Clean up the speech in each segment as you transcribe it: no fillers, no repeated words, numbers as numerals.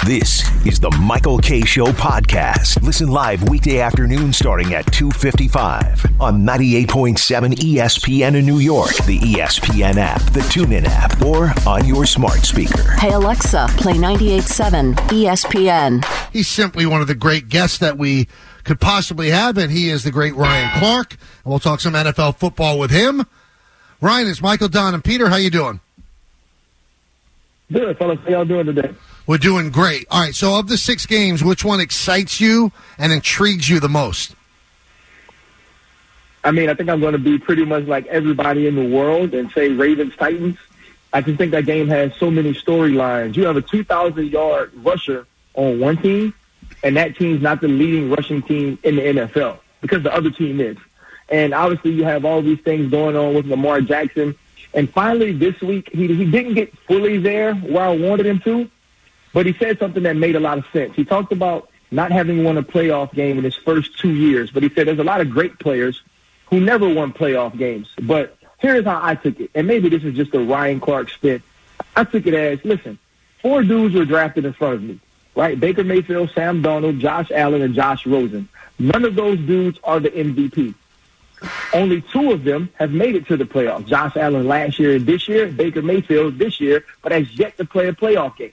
This is the Michael Kay Show podcast. Listen live weekday afternoon starting at 2:55 on 98.7 ESPN in New York, the ESPN app, the TuneIn app, or on your smart speaker. Hey Alexa, play 98.7 ESPN. He's simply one of the great guests that we could possibly have, and he is the great Ryan Clark. And we'll talk some NFL football with him. Ryan, it's Michael, Don, and Peter. How you doing? Good, fellas. How y'all doing today? We're doing great. All right, so of the 6 games, which one excites you and intrigues you the most? I mean, I think I'm going to be pretty much like everybody in the world and say Ravens-Titans. I just think that game has so many storylines. You have a 2,000-yard rusher on one team, and that team's not the leading rushing team in the NFL because the other team is. And obviously you have all these things going on with Lamar Jackson. And finally this week, he didn't get fully there where I wanted him to, but he said something that made a lot of sense. He talked about not having won a playoff game in his first 2 years, but he said there's a lot of great players who never won playoff games. But here's how I took it, and maybe this is just a Ryan Clark spin. I took it as, listen, 4 dudes were drafted in front of me, right? Baker Mayfield, Sam Darnold, Josh Allen, and Josh Rosen. None of those dudes are the MVP. Only 2 of them have made it to the playoffs. Josh Allen last year and this year, Baker Mayfield this year, but has yet to play a playoff game.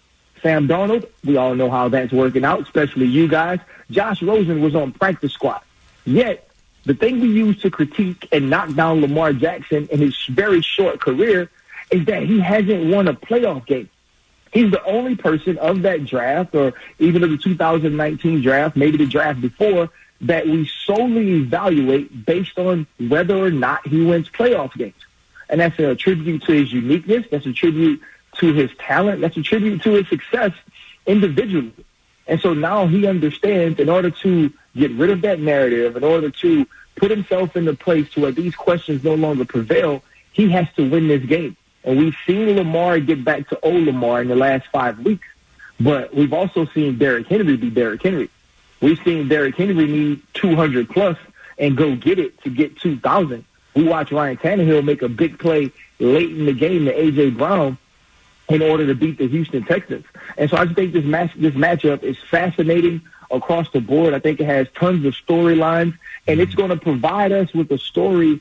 Sam Darnold, we all know how that's working out, especially you guys. Josh Rosen was on practice squad. Yet, the thing we use to critique and knock down Lamar Jackson in his very short career is that he hasn't won a playoff game. He's the only person of that draft, or even of the 2019 draft, maybe the draft before, that we solely evaluate based on whether or not he wins playoff games. And that's a tribute to his uniqueness. That's a tribute to his talent. That's a tribute to his success individually. And so now he understands, in order to get rid of that narrative, in order to put himself in the place to where these questions no longer prevail, he has to win this game. And we've seen Lamar get back to old Lamar in the last 5 weeks, but we've also seen Derrick Henry be Derrick Henry. We've seen Derrick Henry need 200-plus and go get it to get 2,000. We watched Ryan Tannehill make a big play late in the game to A.J. Brown in order to beat the Houston Texans. And so I just think this matchup is fascinating across the board. I think it has tons of storylines, and it's going to provide us with a story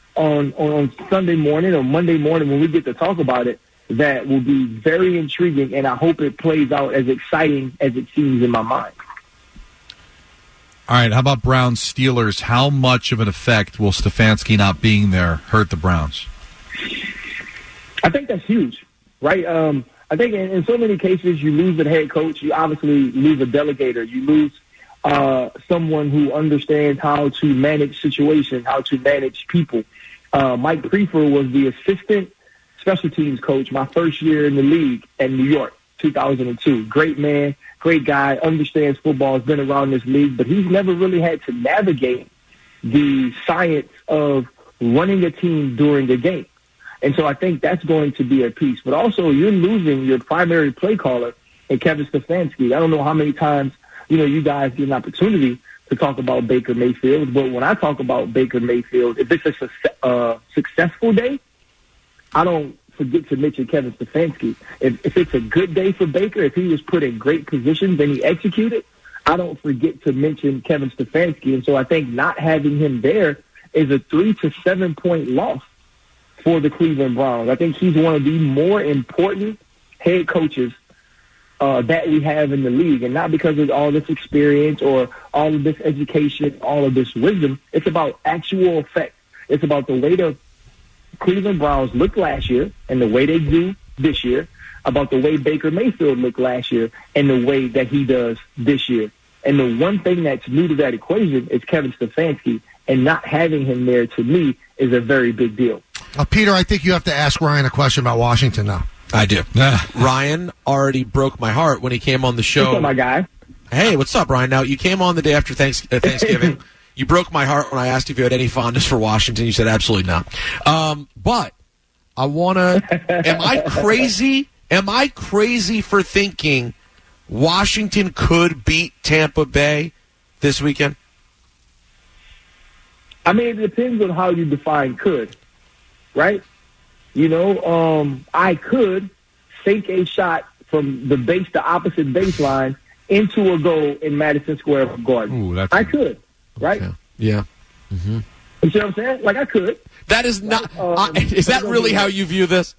on Sunday morning or Monday morning when we get to talk about it that will be very intriguing, and I hope it plays out as exciting as it seems in my mind. All right, how about Browns Steelers? How much of an effect will Stefanski not being there hurt the Browns? I think that's huge, right? I think in so many cases you lose a head coach, you obviously lose a delegator, you lose someone who understands how to manage situations, how to manage people. Mike Prefer was the assistant special teams coach my first year in the league at New York, 2002. Great man. Great guy, understands football, has been around this league, but he's never really had to navigate the science of running a team during the game. And so I think that's going to be a piece. But also, you're losing your primary play caller in Kevin Stefanski. I don't know how many times, you guys get an opportunity to talk about Baker Mayfield, but when I talk about Baker Mayfield, if it's a successful day, I don't forget to mention Kevin Stefanski. If it's a good day for Baker, if he was put in great positions and he executed, I don't forget to mention Kevin Stefanski. And so I think not having him there is a 3 to 7 point loss for the Cleveland Browns. I think he's one of the more important head coaches that we have in the league, and not because of all this experience or all of this education, all of this wisdom. It's about actual effect. It's about the way the Cleveland Browns looked last year and the way they do this year, about the way Baker Mayfield looked last year and the way that he does this year. And the one thing that's new to that equation is Kevin Stefanski, and not having him there, to me, is a very big deal. Peter, I think you have to ask Ryan a question about Washington now. I do. Ryan already broke my heart when he came on the show. What's up, my guy? Hey, what's up, Ryan? Now, you came on the day after Thanksgiving. You broke my heart when I asked if you had any fondness for Washington. You said absolutely not. But I want to – am I crazy? Am I crazy for thinking Washington could beat Tampa Bay this weekend? I mean, it depends on how you define could, right? I could sink a shot from the opposite baseline into a goal in Madison Square Garden. Ooh, I could, right? Okay. Yeah. Mm-hmm. You see what I'm saying? Like, I could. That is not. Is that really how you view this?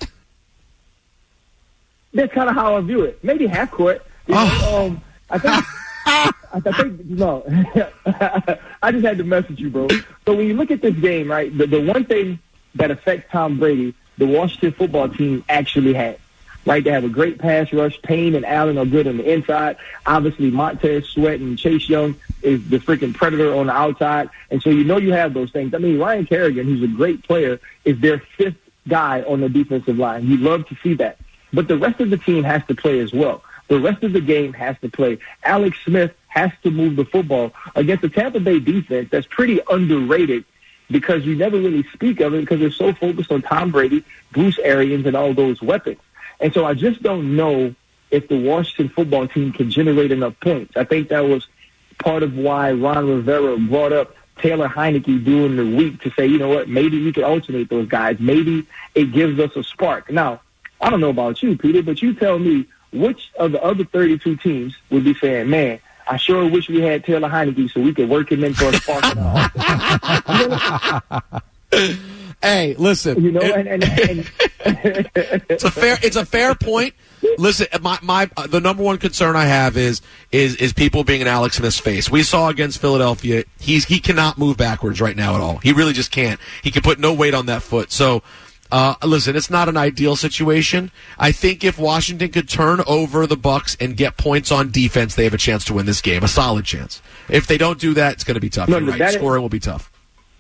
That's kind of how I view it. Maybe half court. I think no. I just had to mess with you, bro. So when you look at this game, right, the one thing that affects Tom Brady, the Washington football team actually had. Right, they have a great pass rush. Payne and Allen are good on the inside. Obviously, Montez Sweat and Chase Young is the freaking predator on the outside. And so you have those things. I mean, Ryan Kerrigan, who's a great player, is their fifth guy on the defensive line. You love to see that. But the rest of the team has to play as well. The rest of the game has to play. Alex Smith has to move the football against the Tampa Bay defense that's pretty underrated because you never really speak of it because they're so focused on Tom Brady, Bruce Arians, and all those weapons. And so I just don't know if the Washington football team can generate enough points. I think that was part of why Ron Rivera brought up Taylor Heineke during the week to say, you know what, maybe we could alternate those guys. Maybe it gives us a spark. Now, I don't know about you, Peter, but you tell me which of the other 32 teams would be saying, man, I sure wish we had Taylor Heineke so we could work him in for a spark. Hey, listen. You know, and it's a fair point. Listen, the number one concern I have is people being in Alex Smith's face. We saw against Philadelphia, he cannot move backwards right now at all. He really just can't. He can put no weight on that foot. So, listen, it's not an ideal situation. I think if Washington could turn over the Bucs and get points on defense, they have a chance to win this game, a solid chance. If they don't do that, it's going to be tough. You're right. Scoring will be tough.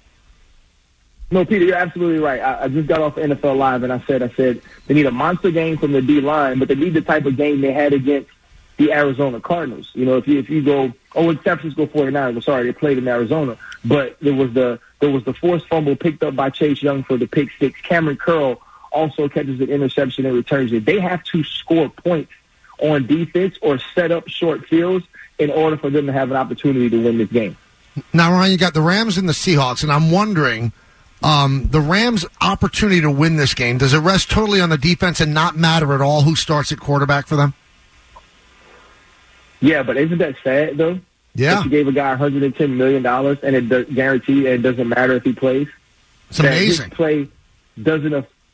No, Peter, you're absolutely right. I just got off NFL Live, and I said they need a monster game from the D-line, but they need the type of game they had against the Arizona Cardinals. You know, if you go, it's San Francisco 49ers. Sorry, they played in Arizona, but there was the forced fumble picked up by Chase Young for the pick six. Cameron Curl also catches an interception and returns it. They have to score points on defense or set up short fields in order for them to have an opportunity to win this game. Now, Ryan, you got the Rams and the Seahawks, and I'm wondering, the Rams' opportunity to win this game, does it rest totally on the defense and not matter at all who starts at quarterback for them? Yeah, but isn't that sad, though? Yeah. That you gave a guy $110 million and it guaranteed and it doesn't matter if he plays. It's amazing. His play doesn't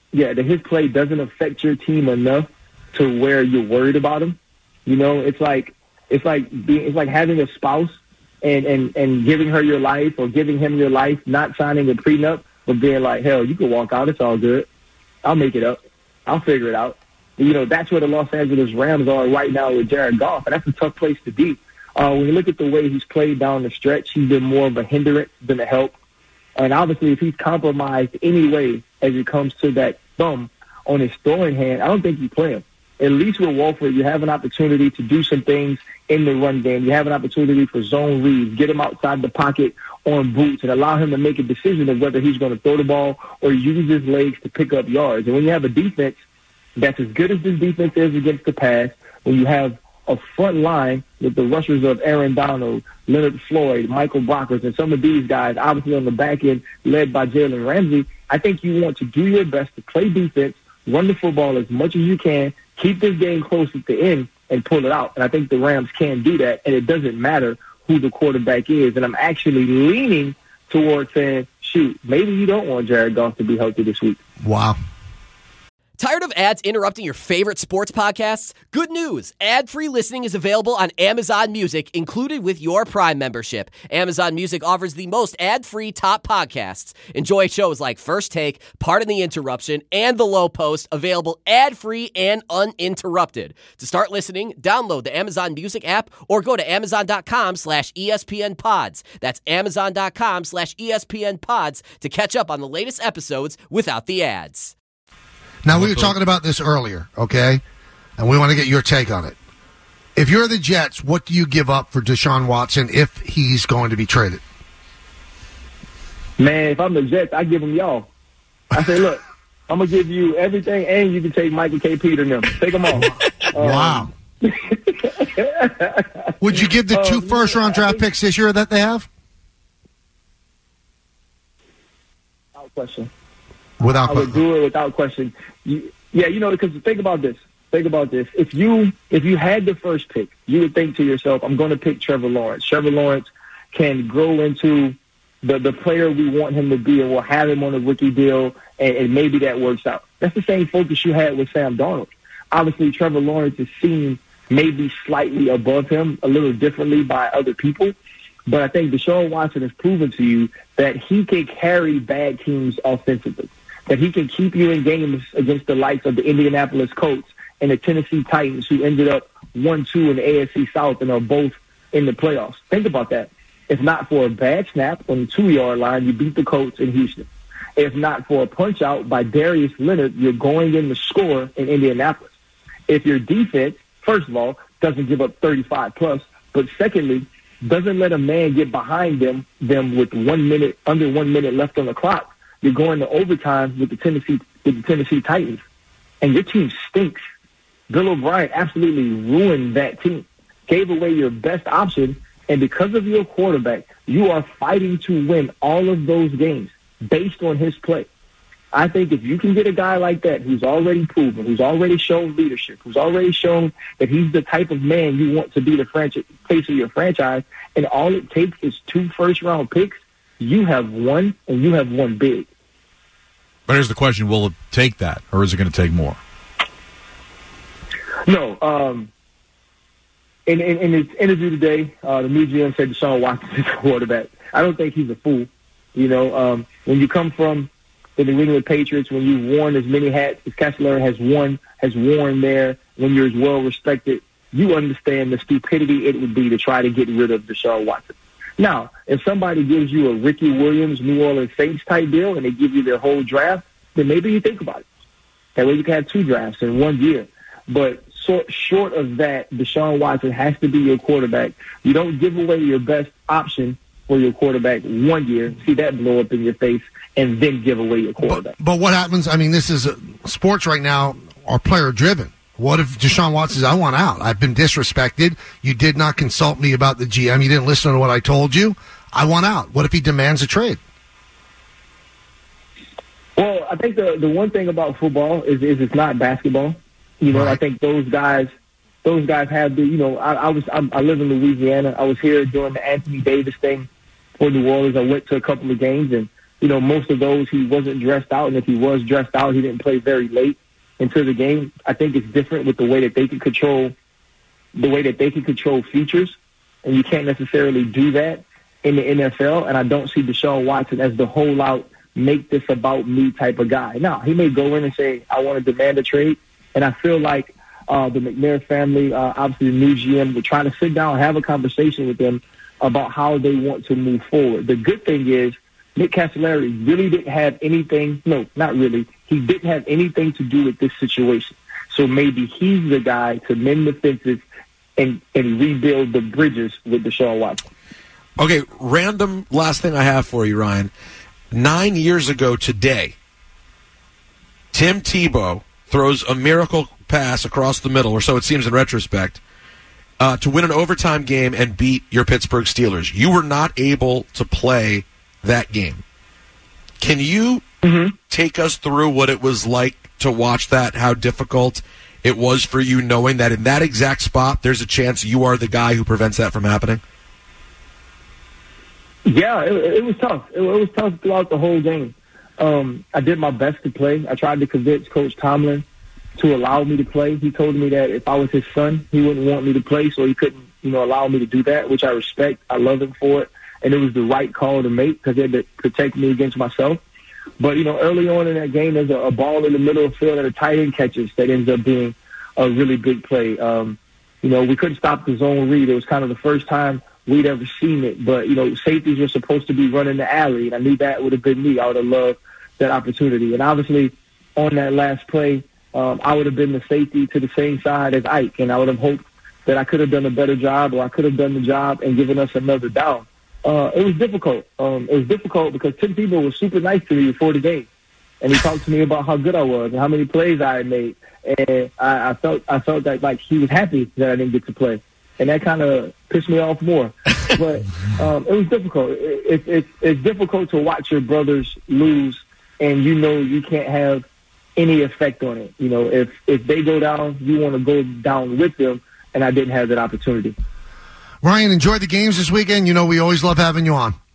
affect your team enough to where you're worried about him. You know, it's like having a spouse and giving her your life or giving him your life, not signing a prenup, but being like, hell, you can walk out. It's all good. I'll make it up. I'll figure it out. You know, that's where the Los Angeles Rams are right now with Jared Goff, and that's a tough place to be. When you look at the way he's played down the stretch, he's been more of a hindrance than a help. And obviously, if he's compromised anyway as it comes to that thumb on his throwing hand, I don't think you play him. At least with Wolford, you have an opportunity to do some things in the run game. You have an opportunity for zone reads, get him outside the pocket on boots, and allow him to make a decision of whether he's going to throw the ball or use his legs to pick up yards. And when you have a defense that's as good as this defense is against the pass, when you have a front line with the rushers of Aaron Donald, Leonard Floyd, Michael Brockers, and some of these guys, obviously on the back end, led by Jalen Ramsey, I think you want to do your best to play defense, run the football as much as you can, keep this game close at the end, and pull it out. And I think the Rams can do that, and it doesn't matter who the quarterback is. And I'm actually leaning towards saying, shoot, maybe you don't want Jared Goff to be healthy this week. Wow. Tired of ads interrupting your favorite sports podcasts? Good news! Ad-free listening is available on Amazon Music, included with your Prime membership. Amazon Music offers the most ad-free top podcasts. Enjoy shows like First Take, Pardon the Interruption, and The Low Post, available ad-free and uninterrupted. To start listening, download the Amazon Music app or go to Amazon.com/ESPN Pods. That's Amazon.com/ESPN Pods to catch up on the latest episodes without the ads. Now, we were talking about this earlier, okay? And we want to get your take on it. If you're the Jets, what do you give up for Deshaun Watson if he's going to be traded? Man, if I'm the Jets, I give them y'all. I say, look, I'm going to give you everything, and you can take Michael K. Peter and them. Take them all. Wow. Would you give the 2 first-round draft picks this year that they have? Without question. Without I would do it without question. Because think about this. Think about this. If you had the first pick, you would think to yourself, I'm going to pick Trevor Lawrence. Trevor Lawrence can grow into the player we want him to be, and we'll have him on a rookie deal, and maybe that works out. That's the same focus you had with Sam Darnold. Obviously, Trevor Lawrence is seen maybe slightly above him, a little differently by other people. But I think Deshaun Watson has proven to you that he can carry bad teams offensively, that he can keep you in games against the likes of the Indianapolis Colts and the Tennessee Titans, who ended up 1-2 in the AFC South and are both in the playoffs. Think about that. If not for a bad snap on the 2-yard line, you beat the Colts in Houston. If not for a punch-out by Darius Leonard, you're going in to score in Indianapolis. If your defense, first of all, doesn't give up 35+, but secondly, doesn't let a man get behind them with under 1 minute left on the clock, you're going to overtime with the Tennessee Titans, and your team stinks. Bill O'Brien absolutely ruined that team, gave away your best option, and because of your quarterback, you are fighting to win all of those games based on his play. I think if you can get a guy like that who's already proven, who's already shown leadership, who's already shown that he's the type of man you want to be the face of your franchise, and all it takes is 2 first-round picks, you have won, and you have won big. But here's the question, will it take that, or is it going to take more? No. In his interview today, the new GM said Deshaun Watson is a quarterback. I don't think he's a fool. When you come from the New England Patriots, when you've worn as many hats as Kessler has worn there, when you're as well respected, you understand the stupidity it would be to try to get rid of Deshaun Watson. Now, if somebody gives you a Ricky Williams, New Orleans Saints type deal, and they give you their whole draft, then maybe you think about it. That way you can have 2 drafts in 1 year. But short of that, Deshaun Watson has to be your quarterback. You don't give away your best option for your quarterback 1 year, see that blow up in your face, and then give away your quarterback. But what happens, this is sports right now are player-driven. What if Deshaun Watson says, I want out. I've been disrespected. You did not consult me about the GM. You didn't listen to what I told you. I want out. What if he demands a trade? Well, I think the one thing about football is it's not basketball. Right. I think those guys have the, I live in Louisiana. I was here during the Anthony Davis thing for New Orleans. I went to a couple of games, and, most of those he wasn't dressed out, and if he was dressed out, he didn't play very late into the game. I think it's different with the way that they can control features, and you can't necessarily do that in the NFL, and I don't see Deshaun Watson as the whole out, make this about me type of guy. Now, he may go in and say, I want to demand a trade, and I feel like the McNair family, obviously the new GM, would try to sit down and have a conversation with them about how they want to move forward. The good thing is Nick Castellari really didn't have anything, no, not really, he didn't have anything to do with this situation. So maybe he's the guy to mend the fences and rebuild the bridges with Deshaun Watson. Okay, random last thing I have for you, Ryan. 9 years ago today, Tim Tebow throws a miracle pass across the middle, or so it seems in retrospect, to win an overtime game and beat your Pittsburgh Steelers. You were not able to play that game. Can you take us through what it was like to watch that, how difficult it was for you knowing that in that exact spot there's a chance you are the guy who prevents that from happening? Yeah, it was tough. It was tough throughout the whole game. I did my best to play. I tried to convince Coach Tomlin to allow me to play. He told me that if I was his son, he wouldn't want me to play, so he couldn't, allow me to do that, which I respect. I love him for it, and it was the right call to make because it had to protect me against myself. But, early on in that game, there's a ball in the middle of the field that a tight end catches that ends up being a really big play. We couldn't stop the zone read. It was kind of the first time we'd ever seen it. But, safeties were supposed to be running the alley, and I knew that would have been me. I would have loved that opportunity. And obviously, on that last play, I would have been the safety to the same side as Ike, and I would have hoped that I could have done a better job, or I could have done the job and given us another down. It was difficult. It was difficult because Tim Tebow was super nice to me before the game, and he talked to me about how good I was and how many plays I had made, and I felt that like he was happy that I didn't get to play, and that kind of pissed me off more. But it was difficult. It's difficult to watch your brothers lose, and you can't have any effect on it. You know, if they go down, you want to go down with them, and I didn't have that opportunity. Ryan, enjoy the games this weekend. You know, we always love having you on.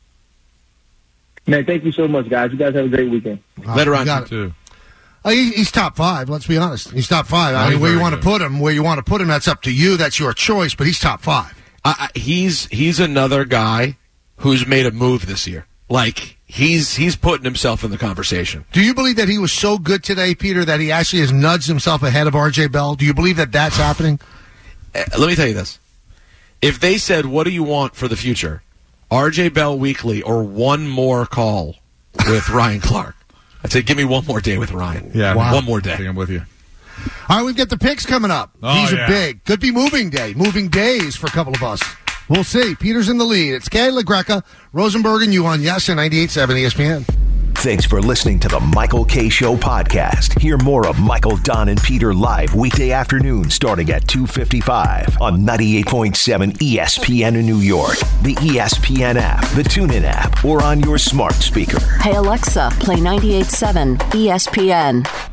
Man, thank you so much, guys. You guys have a great weekend. Later on, too. He's top 5. Let's be honest. He's top 5. I mean, where you want to put him, that's up to you. That's your choice. But he's top 5. He's another guy who's made a move this year. Like he's putting himself in the conversation. Do you believe that he was so good today, Peter, that he actually has nudged himself ahead of R.J. Bell? Do you believe that that's happening? Let me tell you this: if they said, "What do you want for the future?" R.J. Bell weekly or one more call with Ryan Clark. I'd say, give me one more day with Ryan. Yeah, wow. One more day. I'm with you. All right, we've got the picks coming up. These are big. Could be moving days for a couple of us. We'll see. Peter's in the lead. It's Kay LaGreca, Rosenberg, and you on Yes and 98.7 ESPN. Thanks for listening to the Michael Kay Show podcast. Hear more of Michael, Don, and Peter live weekday afternoon starting at 2:55 on 98.7 ESPN in New York, the ESPN app, the TuneIn app, or on your smart speaker. Hey Alexa, play 98.7 ESPN.